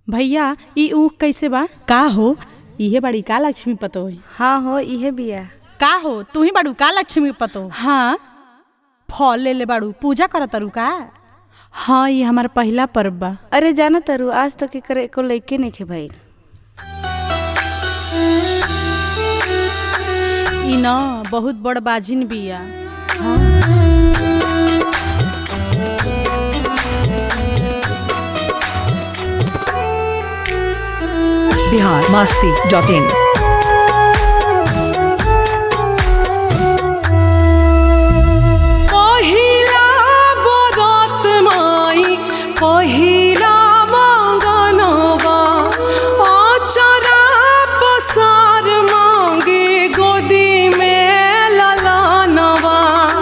भैया ई ऊख कैसे बा? का हो इहे बड़ी का लक्ष्मी पतो है? हाँ हो इहे बिया। का हो तू ही बड़ू का लक्ष्मी पतो? हाँ फल ले ले बाड़ू पूजा कर तारू का? हाँ ये हमार पहला पर्व बा। अरे जाना तारू आज तो के को लइके नइखे भइल। ई न बहुत बड़ बाजिन बिया। हाँ। biharmasti.in पहिला बरात माई पहिला मंगनवा आचरा पसार मांगे गोदी में ललनवा।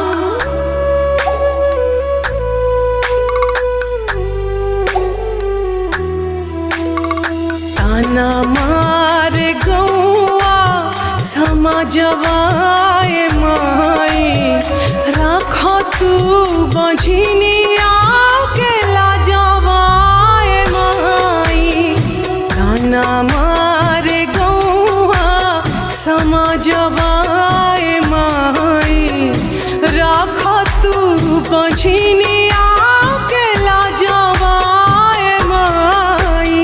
ताना मार गौआ समझवा माई राख तू बझिनिया के लाजवाए माई। ताना मार गौआ समझवाए माई राख तू बझिनिया के लाजवाए माई।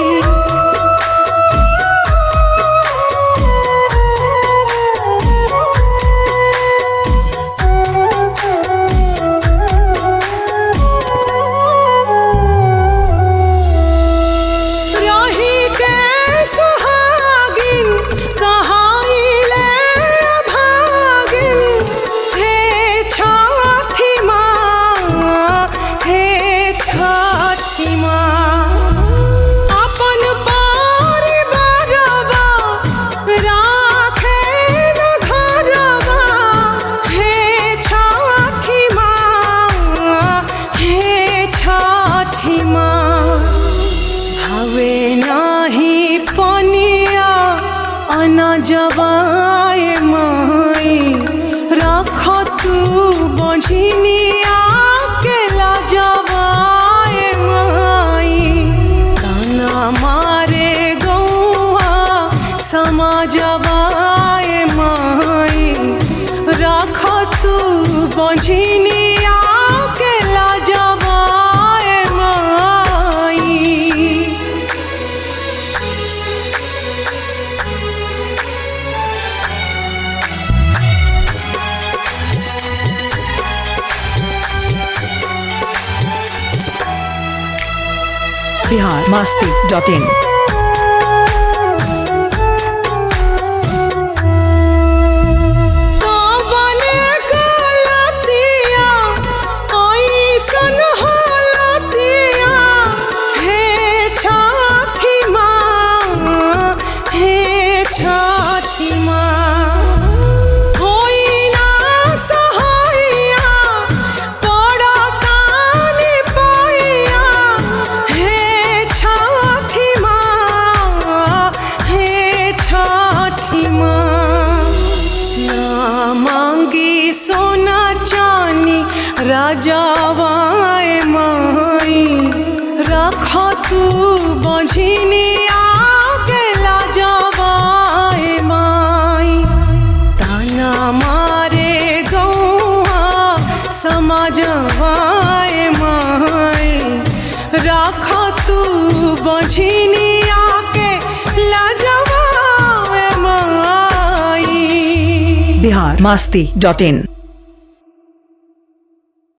जवाए माई राख तू बझिनिया के लाजवाए माई। ताना मारे गौआ समझवाए माई राख तू बझिनिया के लाजवाए माई। biharmasti.in सोना चानी राजावाए माई राख तू बझिनिया के लाजवाए माई। ताना मारे गौआ समझवाए माई राख तू बझिनिया के लाजवाए माई। biharmasti.in